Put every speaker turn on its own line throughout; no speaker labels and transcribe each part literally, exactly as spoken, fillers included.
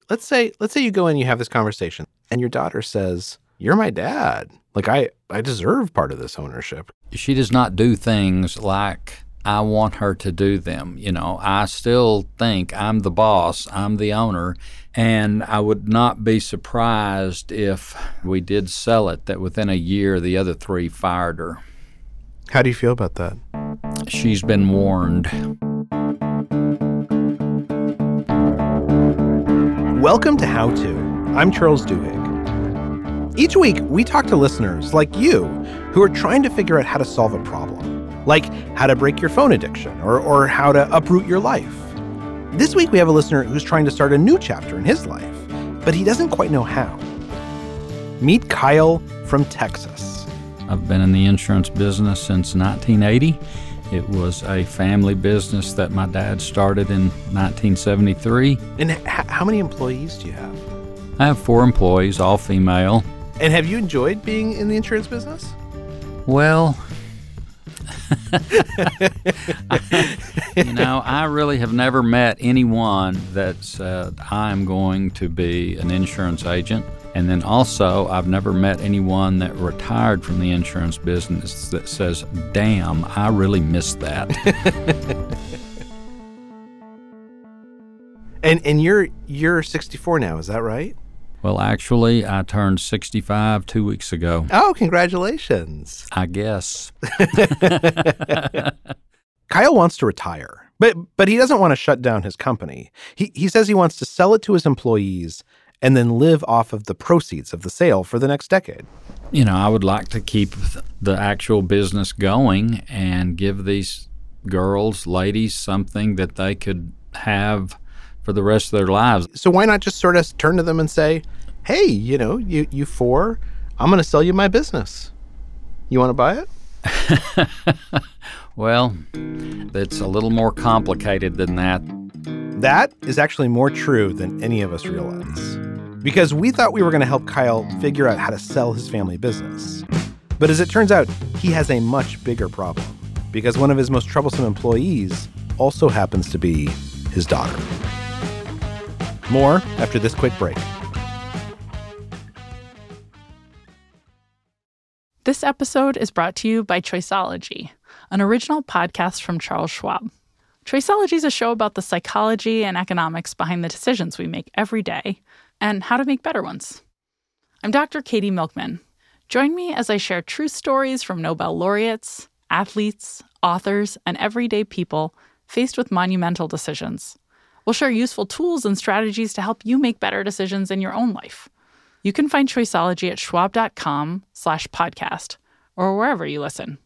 let's say let's say you go in, you have this conversation, and your daughter says, "You're my dad. Like I, I deserve part of this ownership."
She does not do things like I want her to do them. You know, I still think I'm the boss, I'm the owner, and I would not be surprised if we did sell it that within a year the other three fired her.
How do you feel about that?
She's been warned.
Welcome to How To. I'm Charles Duhigg. Each week, we talk to listeners like you who are trying to figure out how to solve a problem, like how to break your phone addiction or, or how to uproot your life. This week, we have a listener who's trying to start a new chapter in his life, but he doesn't quite know how. Meet Kyle from Texas.
I've been in the insurance business since nineteen eighty. It was a family business that my dad started in nineteen seventy-three.
And h- how many employees do you have?
I have four employees, all female.
And have you enjoyed being in the insurance business?
Well, you know, I really have never met anyone that said, I'm going to be an insurance agent. And then also, I've never met anyone that retired from the insurance business that says, damn, I really missed that.
and and you're you're sixty-four now, is that right?
Well, actually, I turned sixty-five two weeks ago.
Oh, congratulations.
I guess.
Kyle wants to retire, but but he doesn't want to shut down his company. He he says he wants to sell it to his employees and then live off of the proceeds of the sale for the next decade.
You know, I would like to keep the actual business going and give these girls, ladies, something that they could have for the rest of their lives.
So why not just sort of turn to them and say, hey, you know, you, you four, I'm going to sell you my business. You want to buy it?
Well, it's a little more complicated than that.
That is actually more true than any of us realize. Because we thought we were going to help Kyle figure out how to sell his family business. But as it turns out, he has a much bigger problem. Because one of his most troublesome employees also happens to be his daughter. More after this quick break.
This episode is brought to you by Choiceology, an original podcast from Charles Schwab. Choiceology is a show about the psychology and economics behind the decisions we make every day and how to make better ones. I'm Doctor Katie Milkman. Join me as I share true stories from Nobel laureates, athletes, authors, and everyday people faced with monumental decisions. We'll share useful tools and strategies to help you make better decisions in your own life. You can find Choiceology at schwab.com slash podcast or wherever you listen.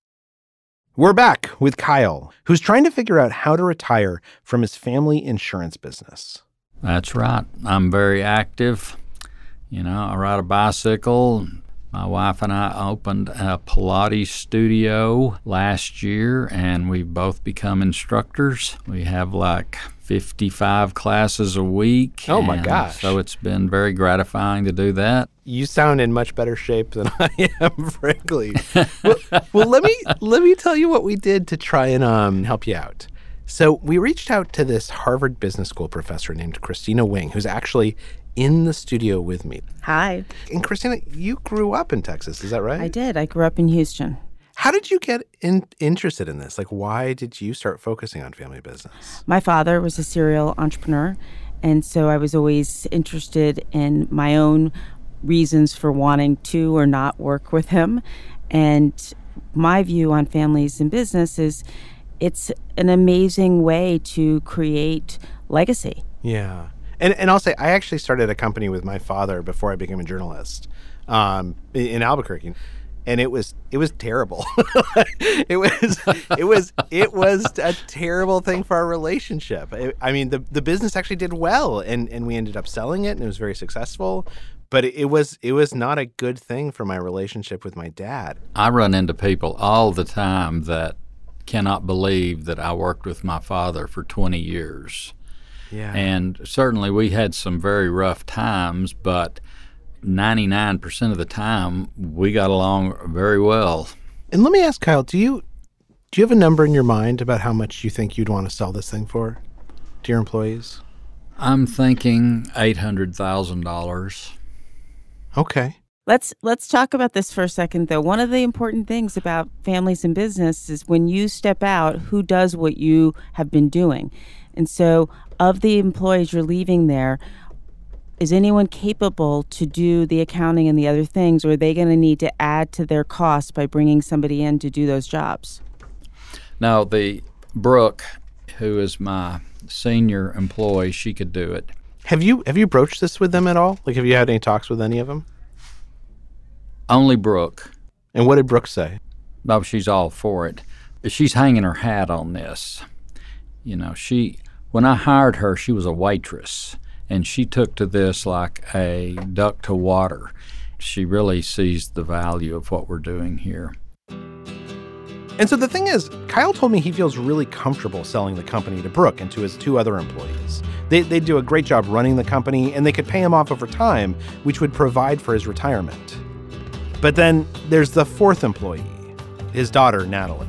We're back with Kyle, who's trying to figure out how to retire from his family insurance business.
That's right. I'm very active. You know, I ride a bicycle. My wife and I opened a Pilates studio last year, and we've both become instructors. We have like fifty-five classes a week.
Oh, my gosh.
So it's been very gratifying to do that.
You sound in much better shape than I am, frankly. well, well, let me let me tell you what we did to try and um, help you out. So we reached out to this Harvard Business School professor named Christina Wing, who's actually in the studio with me.
Hi.
And Christina, you grew up in Texas, is that right?
I did. I grew up in Houston.
How did you get in, interested in this? Like, why did you start focusing on family business?
My father was a serial entrepreneur, and so I was always interested in my own reasons for wanting to or not work with him. And my view on families and business is it's an amazing way to create legacy.
Yeah. And and I'll say, I actually started a company with my father before I became a journalist um, in, in Albuquerque. And it was it was terrible. it was it was it was a terrible thing for our relationship. It, I mean, the the business actually did well, and, and we ended up selling it, and it was very successful. But it, it was it was not a good thing for my relationship with my dad.
I run into people all the time that cannot believe that I worked with my father for twenty years.
Yeah.
And certainly we had some very rough times, but ninety-nine percent of the time we got along very well.
And let me ask Kyle, do you do you have a number in your mind about how much you think you'd want to sell this thing for to your employees?
I'm thinking eight hundred thousand dollars.
Okay.
Let's let's talk about this for a second, though. One of the important things about families and business is when you step out, who does what you have been doing? And so of the employees you're leaving there, is anyone capable to do the accounting and the other things, or are they going to need to add to their costs by bringing somebody in to do those jobs?
Now, the Brooke, who is my senior employee, she could do it.
Have you have you broached this with them at all? Like, have you had any talks with any of them?
Only Brooke.
And what did Brooke say?
Oh, she's all for it. She's hanging her hat on this. You know, she when I hired her, she was a waitress, and she took to this like a duck to water. She really sees the value of what we're doing here.
And so the thing is, Kyle told me he feels really comfortable selling the company to Brooke and to his two other employees. They, they do a great job running the company, and they could pay him off over time, which would provide for his retirement. But then there's the fourth employee, his daughter, Natalie.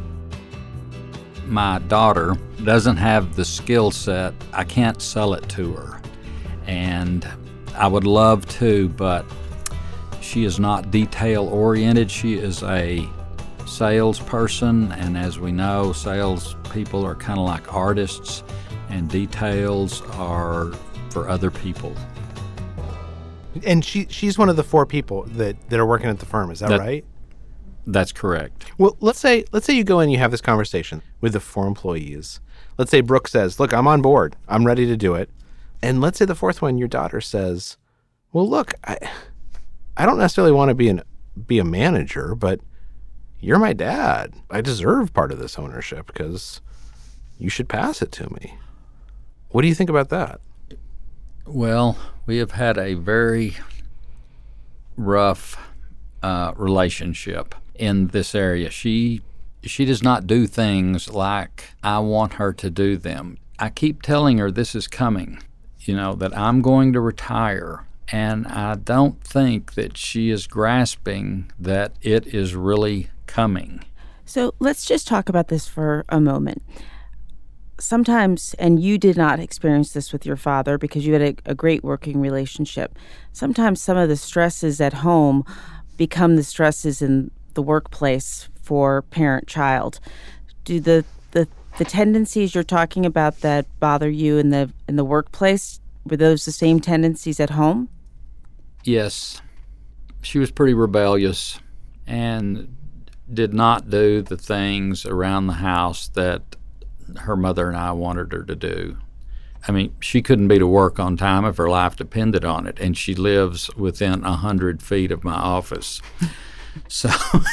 My daughter doesn't have the skill set. I can't sell it to her. And I would love to, but she is not detail-oriented. She is a salesperson, and as we know, salespeople are kind of like artists, and details are for other people.
And she she's one of the four people that, that are working at the firm. Is that, that right?
That's correct.
Well, let's say let's say you go in and you have this conversation with the four employees. Let's say Brooke says, look, I'm on board. I'm ready to do it. And let's say the fourth one, your daughter says, well, look, I I don't necessarily want to be an be a manager, but you're my dad. I deserve part of this ownership because you should pass it to me. What do you think about that?
Well, we have had a very rough uh, relationship in this area. She she does not do things like I want her to do them. I keep telling her this is coming, you know, that I'm going to retire. And I don't think that she is grasping that it is really coming.
So let's just talk about this for a moment. Sometimes, and you did not experience this with your father because you had a, a great working relationship, sometimes some of the stresses at home become the stresses in the workplace for parent-child. Do the, the the tendencies you're talking about that bother you in the in the workplace, were those the same tendencies at home?
Yes. She was pretty rebellious and did not do the things around the house that her mother and I wanted her to do. I mean, she couldn't be to work on time if her life depended on it, and she lives within a hundred feet of my office. So,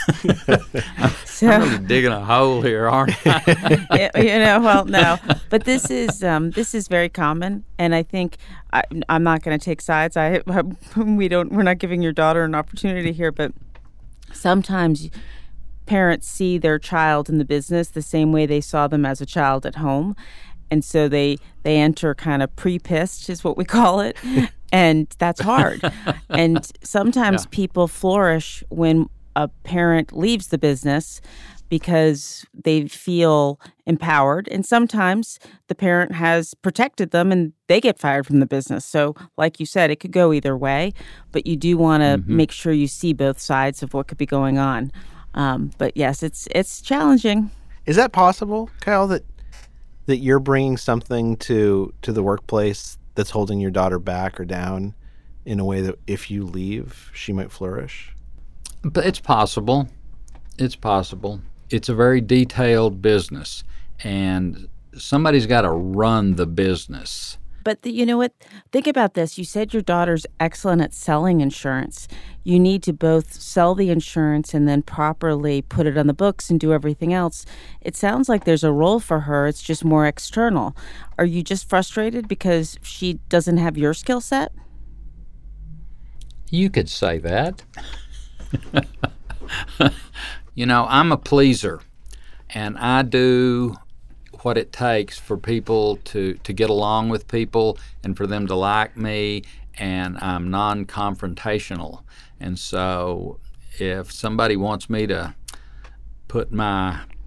I'm,
so
I'm really digging a hole here, aren't I?
You know, well, no, but this is um, this is very common, and I think I, I'm not going to take sides. I we don't we're not giving your daughter an opportunity here, but sometimes parents see their child in the business the same way they saw them as a child at home. And so they, they enter kind of pre-pissed is what we call it. And that's hard. And sometimes yeah. people flourish when a parent leaves the business because they feel empowered. And sometimes the parent has protected them and they get fired from the business. So like you said, it could go either way. But you do want to mm-hmm. make sure you see both sides of what could be going on. Um, but yes, it's it's challenging.
Is that possible, Kyle, that that you're bringing something to to the workplace that's holding your daughter back or down in a way that if you leave, she might flourish?
But it's possible. It's possible. It's a very detailed business, and somebody's got to run the business.
But the, you know what? Think about this. You said your daughter's excellent at selling insurance. You need to both sell the insurance and then properly put it on the books and do everything else. It sounds like there's a role for her. It's just more external. Are you just frustrated because she doesn't have your skill set?
You could say that. You know, I'm a pleaser, and I do what it takes for people to, to get along with people and for them to like me, and I'm non-confrontational. And so if somebody wants me to put my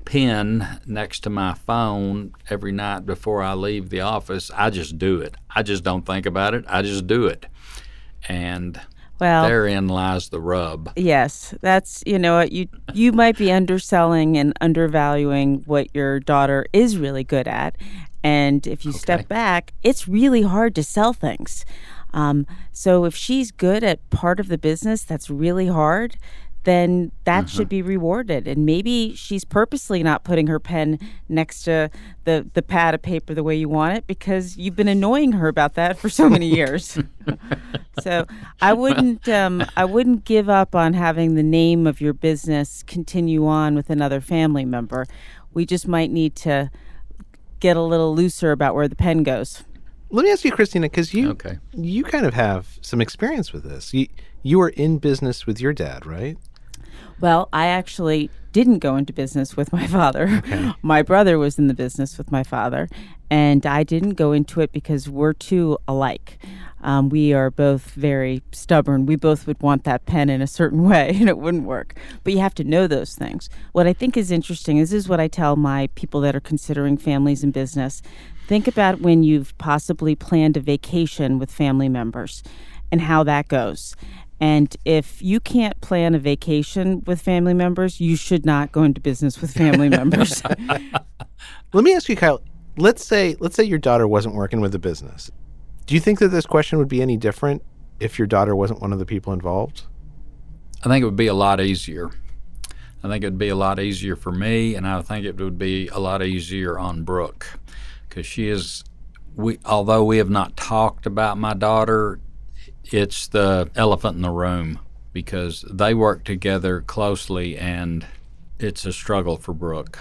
pen next to my phone every night before I leave the office. I just do it. I just don't think about it. I just do it. And
well,
therein lies the rub.
Yes, that's, you know, you you might be underselling and undervaluing what your daughter is really good at. And if you
Okay.
step back, it's really hard to sell things. Um, so if she's good at part of the business that's really hard, then that
Mm-hmm.
should be rewarded. And maybe she's purposely not putting her pen next to the, the pad of paper the way you want it because you've been annoying her about that for so many years. So I wouldn't um, I wouldn't give up on having the name of your business continue on with another family member. We just might need to get a little looser about where the pen goes.
Let me ask you, Christina, because you
Okay.
you kind of have some experience with this. You you were in business with your dad, right?
Well, I actually didn't go into business with my father.
Okay.
My brother was in the business with my father, and I didn't go into it because we're too alike. Um, we are both very stubborn. We both would want that pen in a certain way, and it wouldn't work. But you have to know those things. What I think is interesting is this is what I tell my people that are considering families in business. Think about when you've possibly planned a vacation with family members and how that goes. And if you can't plan a vacation with family members, you should not go into business with family members.
Let me ask you, Kyle. Let's say let's say your daughter wasn't working with the business. Do you think that this question would be any different if your daughter wasn't one of the people involved?
I think it would be a lot easier. I think it would be a lot easier for me, and I think it would be a lot easier on Brooke, because she is. We although we have not talked about my daughter, it's the elephant in the room because they work together closely, and it's a struggle for Brooke.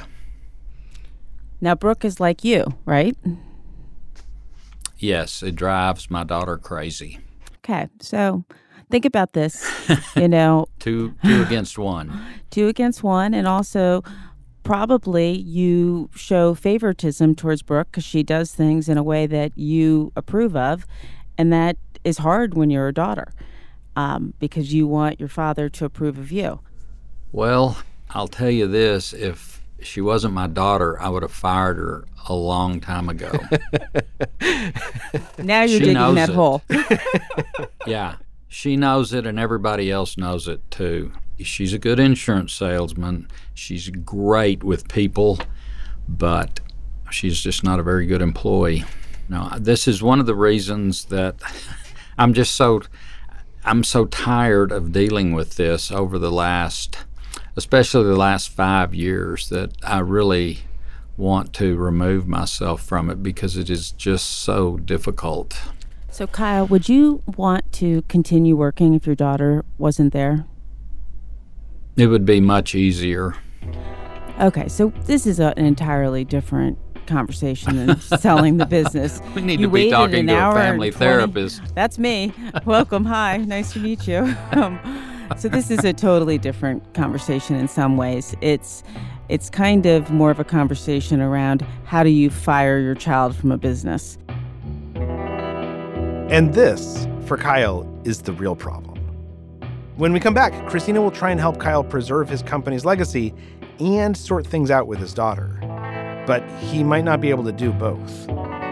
Now, Brooke is like you, right?
Yes, it drives my daughter crazy.
Okay, so think about this. You know,
Two two against one.
two against one, and also probably you show favoritism towards Brooke because she does things in a way that you approve of, and that is hard when you're a daughter um, because you want your father to approve of you.
Well, I'll tell you this, if she wasn't my daughter, I would have fired her a long time ago.
Now you're
She
digging
knows
that
it.
hole.
Yeah, she knows it, and everybody else knows it too. She's a good insurance salesman. She's great with people, but she's just not a very good employee. No, this is one of the reasons that I'm just so I'm so tired of dealing with this over the last, especially the last five years, that I really want to remove myself from it because it is just so difficult.
So, Kyle, would you want to continue working if your daughter wasn't there?
It would be much easier.
Okay, so this is a, an entirely different conversation than selling the business.
We need
You
to be
waited
talking
an
to a
hour and
family
twenty
therapist.
That's me. Welcome. Hi. Nice to meet you. Um, so this is a totally different conversation in some ways. It's it's kind of more of a conversation around how do you fire your child from a business.
And this, for Kyle, is the real problem. When we come back, Christina will try and help Kyle preserve his company's legacy and sort things out with his daughter. But he might not be able to do both.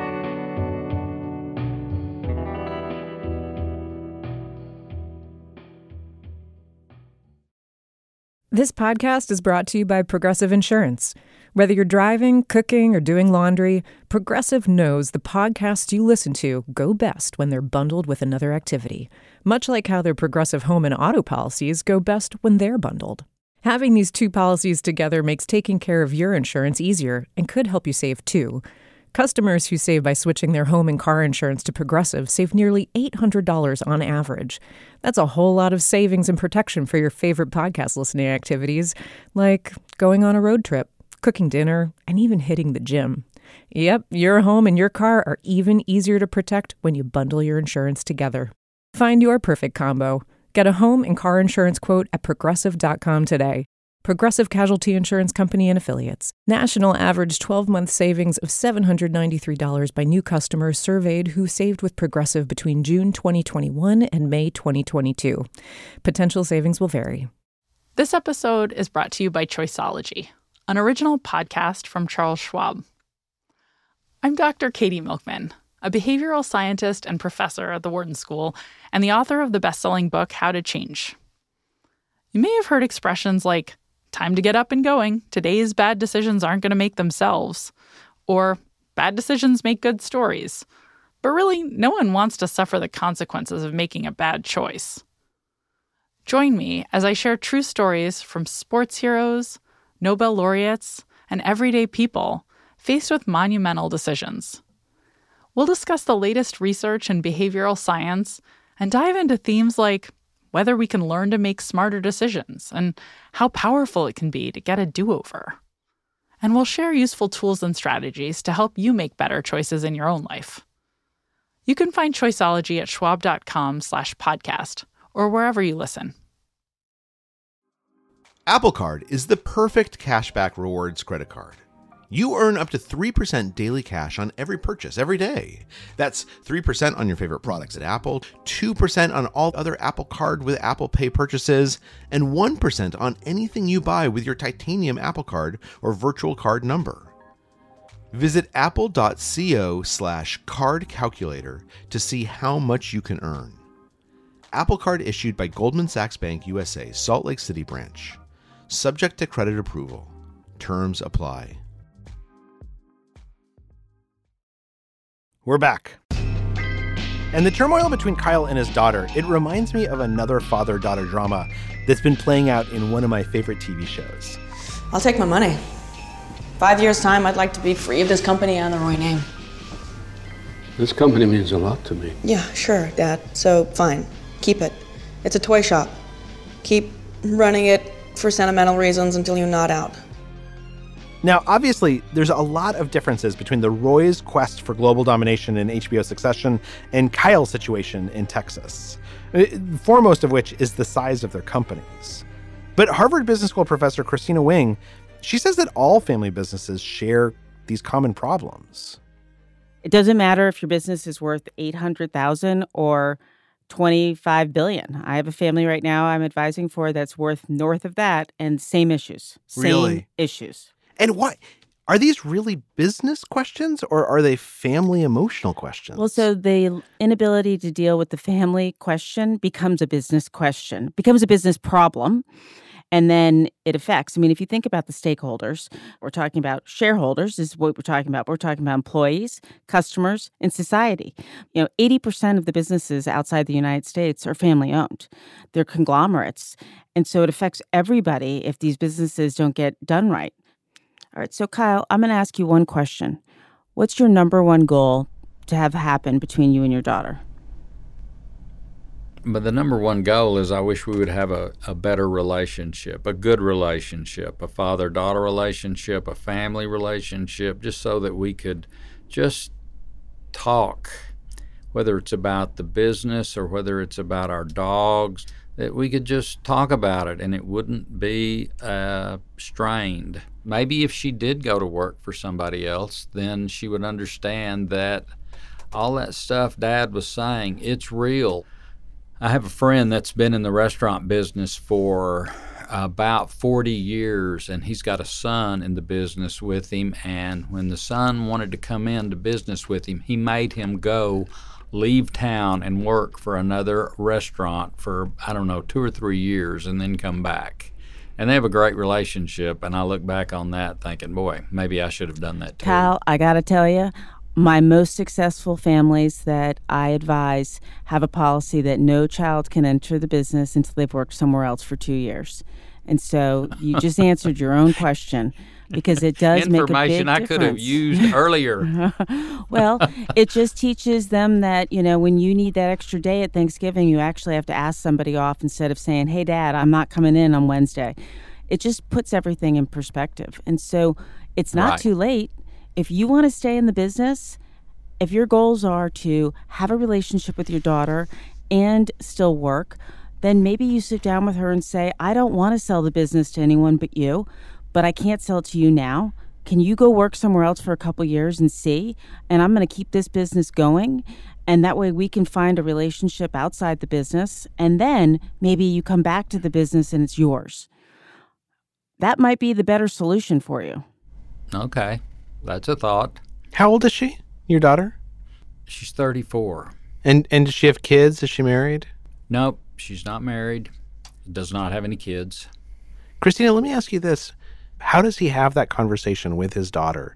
This podcast is brought to you by Progressive Insurance. Whether you're driving, cooking, or doing laundry, Progressive knows the podcasts you listen to go best when they're bundled with another activity, much like how their Progressive home and auto policies go best when they're bundled. Having these two policies together makes taking care of your insurance easier and could help you save too. Customers who save by switching their home and car insurance to Progressive save nearly eight hundred dollars on average. That's a whole lot of savings and protection for your favorite podcast listening activities, like going on a road trip, cooking dinner, and even hitting the gym. Yep, your home and your car are even easier to protect when you bundle your insurance together. Find your perfect combo. Get a home and car insurance quote at progressive dot com today. Progressive Casualty Insurance Company and Affiliates. National average twelve-month savings of seven hundred ninety-three dollars by new customers surveyed who saved with Progressive between June twenty twenty-one and May twenty twenty-two. Potential savings will vary.
This episode is brought to you by Choiceology. an original podcast from Charles Schwab. I'm Doctor Katie Milkman, a behavioral scientist and professor at the Wharton School, and the author of the best-selling book, How to Change. You may have heard expressions like, time to get up and going, today's bad decisions aren't going to make themselves, or bad decisions make good stories. But really, no one wants to suffer the consequences of making a bad choice. Join me as I share true stories from sports heroes, Nobel laureates, and everyday people faced with monumental decisions. We'll discuss the latest research in behavioral science and dive into themes like whether we can learn to make smarter decisions and how powerful it can be to get a do-over. And we'll share useful tools and strategies to help you make better choices in your own life. You can find Choiceology at schwab.com slash podcast or wherever you listen.
Apple Card is the perfect cashback rewards credit card. You earn up to three percent daily cash on every purchase every day. That's three percent on your favorite products at Apple, two percent on all other Apple Card with Apple Pay purchases, and one percent on anything you buy with your titanium Apple Card or virtual card number. Visit apple.co slash card calculator to see how much you can earn. Apple Card issued by Goldman Sachs Bank U S A, Salt Lake City branch. Subject to credit approval. Terms apply.
We're back. And the turmoil between Kyle and his daughter, it reminds me of another father-daughter drama that's been playing out in one of my favorite T V shows.
I'll take my money. Five years' time, I'd like to be free of this company and the Roy name.
This company means a lot to me.
Yeah, sure, Dad. So, fine. Keep it. It's a toy shop. Keep running it for sentimental reasons until you nod out.
Now, obviously, there's a lot of differences between the Roy's quest for global domination in H B O Succession and Kyle's situation in Texas, foremost of which is the size of their companies. But Harvard Business School professor Christina Wing, she says that all family businesses share these common problems.
It doesn't matter if your business is worth eight hundred thousand dollars or twenty-five billion dollars. I have a family right now I'm advising for that's worth north of that, and same issues. Same
Really?
issues.
And why? Are these really business questions or are they family emotional questions?
Well, so the inability to deal with the family question becomes a business question, becomes a business problem. And then it affects, I mean, if you think about the stakeholders, we're talking about shareholders, this is what we're talking about. We're talking about employees, customers, and society. You know, eighty percent of the businesses outside the United States are family owned. They're conglomerates. And so it affects everybody if these businesses don't get done right. All right, so Kyle, I'm going to ask you one question. What's your number one goal to have happen between you and your daughter?
But the number one goal is I wish we would have a, a better relationship, a good relationship, a father-daughter relationship, a family relationship, just so that we could just talk, whether it's about the business or whether it's about our dogs, that we could just talk about it and it wouldn't be uh, strained. Maybe if she did go to work for somebody else, then she would understand that all that stuff Dad was saying, it's real. I have a friend that's been in the restaurant business for about forty years, and he's got a son in the business with him, and when the son wanted to come into business with him, he made him go leave town and work for another restaurant for, I don't know, two or three years and then come back. And they have a great relationship, and I look back on that thinking, boy, maybe I should have done that too.
Kyle, I got to tell you, my most successful families that I advise have a policy that no child can enter the business until they've worked somewhere else for two years. And so you just answered your own question, because it does make a big difference.
Information I could have used earlier.
Well, it just teaches them that, you know, when you need that extra day at Thanksgiving, you actually have to ask somebody off instead of saying, hey, Dad, I'm not coming in on Wednesday. It just puts everything in perspective. And so it's not
Right.
too late. If you want to stay in the business, if your goals are to have a relationship with your daughter and still work, then maybe you sit down with her and say, I don't want to sell the business to anyone but you, but I can't sell it to you now. Can you go work somewhere else for a couple years and see? And I'm going to keep this business going. And that way we can find a relationship outside the business. And then maybe you come back to the business and it's yours. that might be the better solution for you.
Okay, that's a thought.
How old is she, your daughter?
She's thirty-four.
And and does she have kids? Is she married?
Nope, she's not married. Does not have any kids.
Christina, let me ask you this. How does he have that conversation with his daughter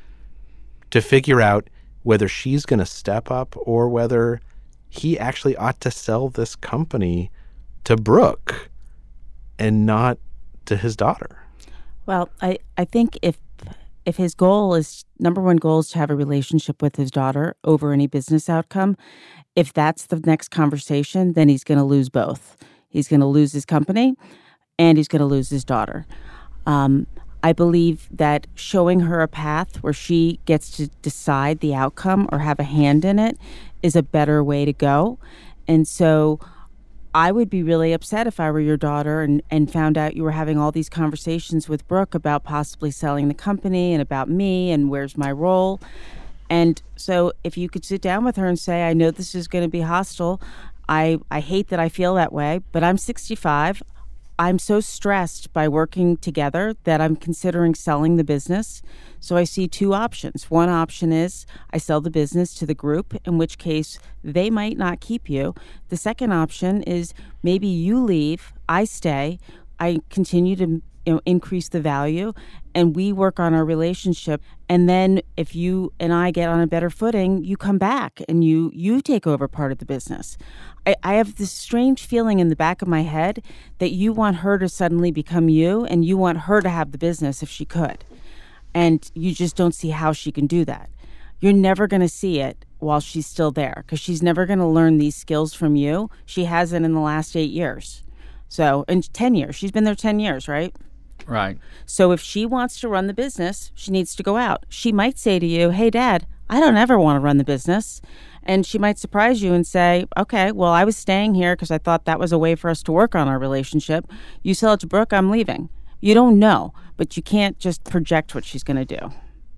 to figure out whether she's going to step up or whether he actually ought to sell this company to Brooke and not to his daughter?
Well, I, I think if if his goal is, number one goal is to have a relationship with his daughter over any business outcome, if that's the next conversation, then he's going to lose both. He's going to lose his company and he's going to lose his daughter. Um, I believe that showing her a path where she gets to decide the outcome or have a hand in it is a better way to go. And so I would be really upset if I were your daughter and, and found out you were having all these conversations with Brooke about possibly selling the company and about me and where's my role. And so if you could sit down with her and say, I know this is going to be hostile. I, I hate that I feel that way, but I'm sixty-five. I'm so stressed by working together that I'm considering selling the business. So I see two options. One option is I sell the business to the group, in which case they might not keep you. The second option is maybe you leave, I stay, I continue to you know, increase the value, and we work on our relationship. And then if you and I get on a better footing, you come back and you you take over part of the business. I, I have this strange feeling in the back of my head that you want her to suddenly become you and you want her to have the business if she could. And you just don't see how she can do that. You're never going to see it while she's still there because she's never going to learn these skills from you. She hasn't in the last eight years. So in ten years, she's been there ten years, right?
Right.
So if she wants to run the business, she needs to go out. She might say to you, hey, Dad, I don't ever want to run the business. And she might surprise you and say, okay, well, I was staying here because I thought that was a way for us to work on our relationship. You sell it to Brooke, I'm leaving. You don't know, but you can't just project what she's going to do.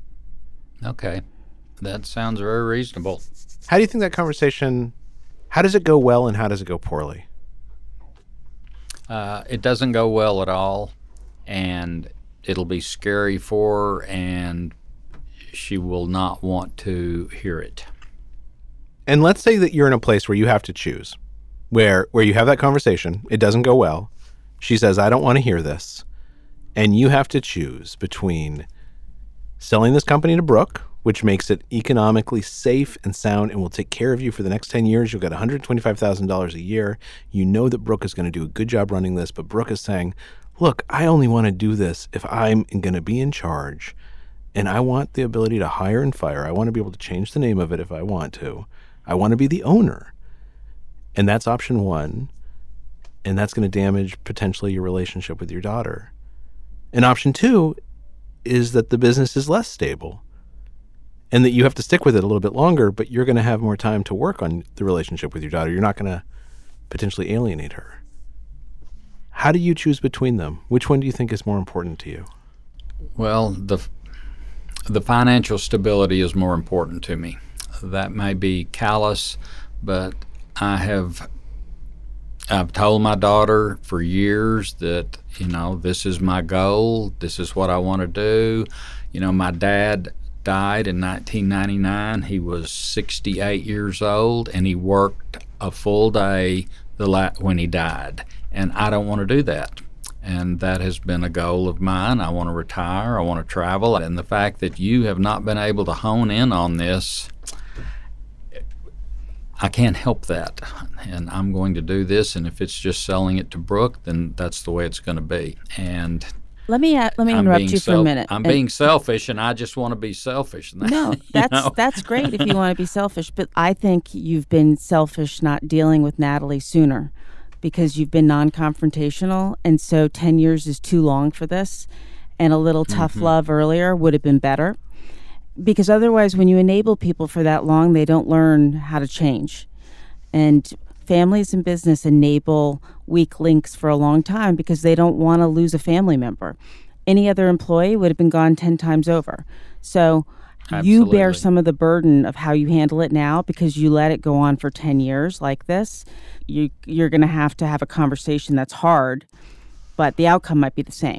Okay. That sounds very reasonable.
How do you think that conversation, how does it go well and how does it go poorly?
Uh, it doesn't go well at all, and it'll be scary for her, and she will not want to hear it.
And let's say that you're in a place where you have to choose, where where you have that conversation, it doesn't go well. She says, I don't want to hear this. And you have to choose between selling this company to Brooke, which makes it economically safe and sound and will take care of you for the next ten years. You'll get one hundred twenty-five thousand dollars a year. You know that Brooke is going to do a good job running this, but Brooke is saying, look, I only want to do this if I'm going to be in charge, and I want the ability to hire and fire. I want to be able to change the name of it if I want to. I want to be the owner. And that's option one, and that's going to damage potentially your relationship with your daughter. And option two is that the business is less stable and that you have to stick with it a little bit longer, but you're going to have more time to work on the relationship with your daughter. You're not going to potentially alienate her. How do you choose between them? Which one do you think is more important to you?
Well, the the financial stability is more important to me. That may be callous, but I have I've told my daughter for years that, you know, this is my goal. This is what I want to do. You know, my dad died in nineteen ninety-nine. He was sixty-eight years old, and he worked a full day the la- when he died. And I don't want to do that. And that has been a goal of mine. I want to retire. I want to travel. And the fact that you have not been able to hone in on this, I can't help that. And I'm going to do this. And if it's just selling it to Brooke, then that's the way it's going to be. And
Let me uh, let me
I'm
interrupt
being
you for
self-
a minute.
I'm
And-
being selfish, and I just want to be selfish.
No,
You
that's
know?
that's great if you want to be selfish, but I think you've been selfish not dealing with Natalie sooner because you've been non-confrontational, and so ten years is too long for this, and a little tough
Mhm.
love earlier would have been better, because otherwise when you enable people for that long, they don't learn how to change. And families and business enable weak links for a long time because they don't want to lose a family member. Any other employee would have been gone ten times over. So you bear
Absolutely.
some of the burden of how you handle it now because you let it go on for ten years like this. You, you're going to have to have a conversation that's hard, but the outcome might be the same.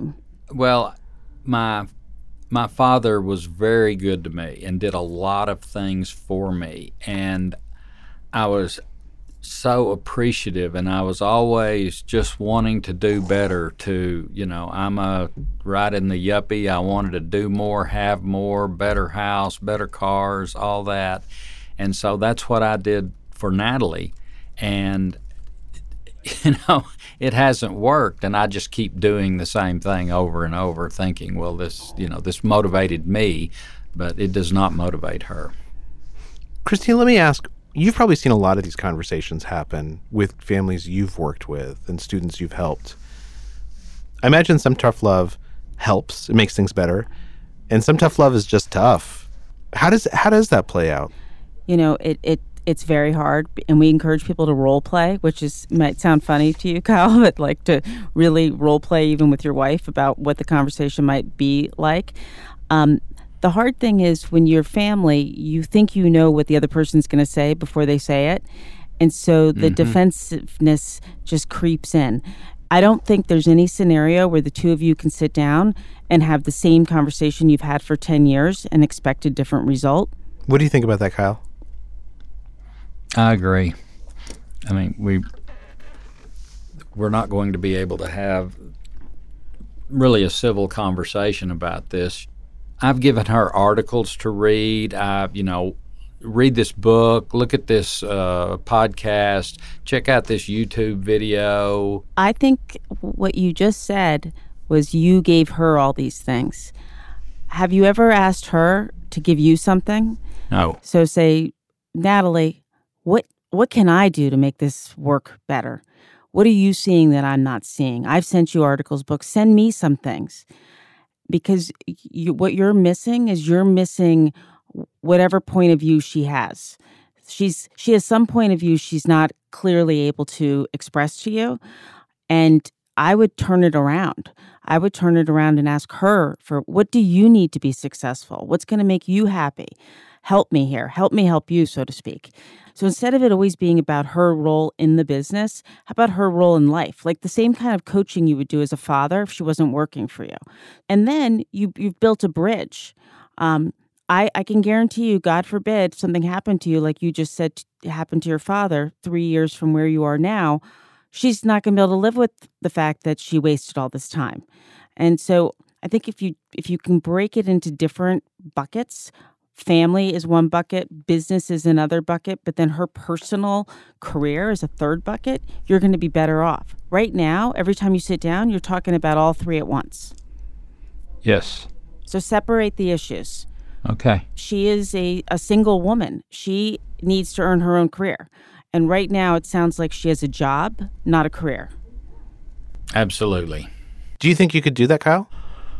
Well, my my father was very good to me and did a lot of things for me, and I was so appreciative, and I was always just wanting to do better. To you know, I'm a right in the yuppie. I wanted to do more, have more, better house, better cars, all that, and so that's what I did for Natalie, and you know, it hasn't worked, and I just keep doing the same thing over and over, thinking, well, this, you know, this motivated me, but it does not motivate her.
Christina, let me ask, you've probably seen a lot of these conversations happen with families you've worked with and students you've helped. I imagine some tough love helps, it makes things better, and some tough love is just tough. How does how does that play out?
You know, it, it it's very hard, and we encourage people to role play, which is might sound funny to you, Kyle, but like to really role play even with your wife about what the conversation might be like. Um, the hard thing is when you're family, you think you know what the other person's going to say before they say it, and so the mm-hmm. defensiveness just creeps in. I don't think there's any scenario where the two of you can sit down and have the same conversation you've had for ten years and expect a different result.
What do you think about that, Kyle?
I agree. I mean, we, we're not going to be able to have really a civil conversation about this. I've given her articles to read. I've, you know, read this book, look at this uh, podcast, check out this YouTube video.
I think what you just said was you gave her all these things. Have you ever asked her to give you something?
No.
So say, Natalie, what what can I do to make this work better? What are you seeing that I'm not seeing? I've sent you articles, books. Send me some things. Because you, what you're missing is you're missing whatever point of view she has. She's she has some point of view she's not clearly able to express to you. And I would turn it around. I would turn it around and ask her for, what do you need to be successful? What's going to make you happy? Help me here. Help me help you, so to speak. So instead of it always being about her role in the business, how about her role in life? Like the same kind of coaching you would do as a father if she wasn't working for you. And then you, you've built a bridge. Um, I, I can guarantee you, God forbid, something happened to you like you just said t- happened to your father three years from where you are now. She's not going to be able to live with the fact that she wasted all this time. And so I think if you if you can break it into different buckets, family is one bucket, business is another bucket, but then her personal career is a third bucket, you're going to be better off. Right now, every time you sit down, you're talking about all three at once.
Yes.
So separate the issues.
Okay.
She is a, a single woman. She needs to earn her own career. And right now, it sounds like she has a job, not a career.
Absolutely.
Do you think you could do that, Kyle?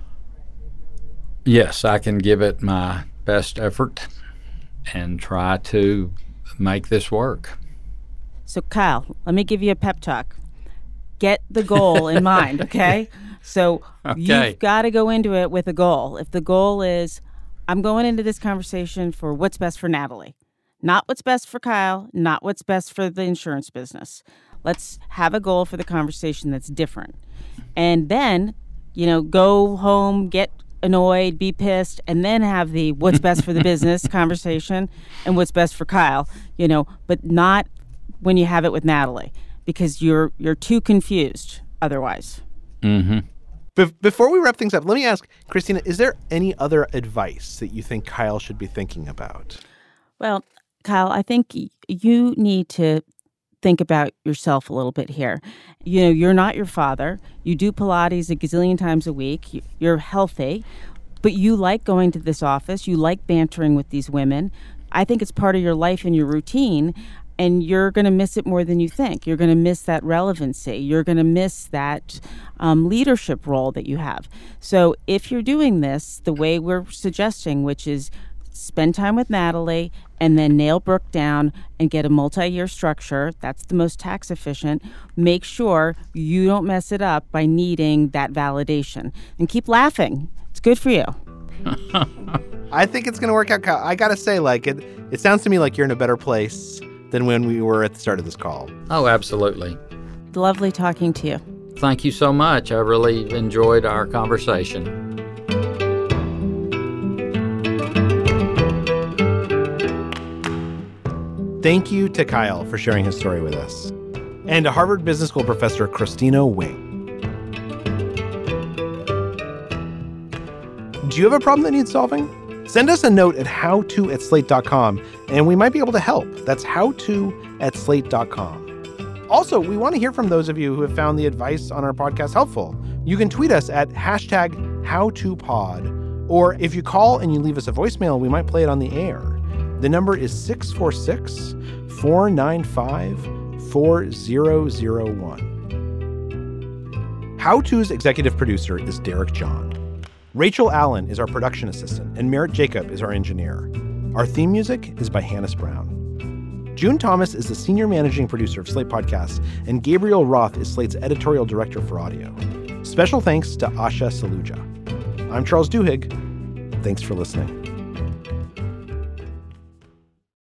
Yes, I can give it my best effort and try to make this work.
So, Kyle, let me give you a pep talk. Get the goal in mind, okay? So
okay.
You've got to go into it with a goal. If the goal is, I'm going into this conversation for what's best for Natalie. Not what's best for Kyle, not what's best for the insurance business. Let's have a goal for the conversation that's different. And then, you know, go home, get annoyed, be pissed, and then have the what's best for the business conversation and what's best for Kyle, you know, but not when you have it with Natalie, because you're you're too confused otherwise.
Mm-hmm.
Be- before we wrap things up, let me ask, Christina, is there any other advice that you think Kyle should be thinking about?
Well, Kyle, I think you need to think about yourself a little bit here. You know, you're not your father. You do Pilates a gazillion times a week. You're healthy, but you like going to this office. You like bantering with these women. I think it's part of your life and your routine, and you're going to miss it more than you think. You're going to miss that relevancy. You're going to miss that um, leadership role that you have. So if you're doing this the way we're suggesting, which is spend time with Natalie and then nail Brooke down and get a multi-year structure. That's the most tax efficient. Make sure you don't mess it up by needing that validation. And keep laughing. It's good for you.
I think it's going to work out. I got to say, like, it, it sounds to me like you're in a better place than when we were at the start of this call.
Oh, absolutely.
Lovely talking to you.
thank you so much. I really enjoyed our conversation.
Thank you to Kyle for sharing his story with us, and to Harvard Business School professor Christina Wing. Do you have a problem that needs solving? Send us a note at howto at slate dot com, and we might be able to help. That's howto at slate dot com. Also, we want to hear from those of you who have found the advice on our podcast helpful. You can tweet us at hashtag howtopod, or if you call and you leave us a voicemail, we might play it on the air. The number is six four six, four nine five, four zero zero one. How To's executive producer is Derek John. Rachel Allen is our production assistant, and Merritt Jacob is our engineer. Our theme music is by Hannes Brown. June Thomas is the senior managing producer of Slate Podcasts, and Gabriel Roth is Slate's editorial director for audio. Special thanks to Asha Saluja. I'm Charles Duhigg. Thanks for listening.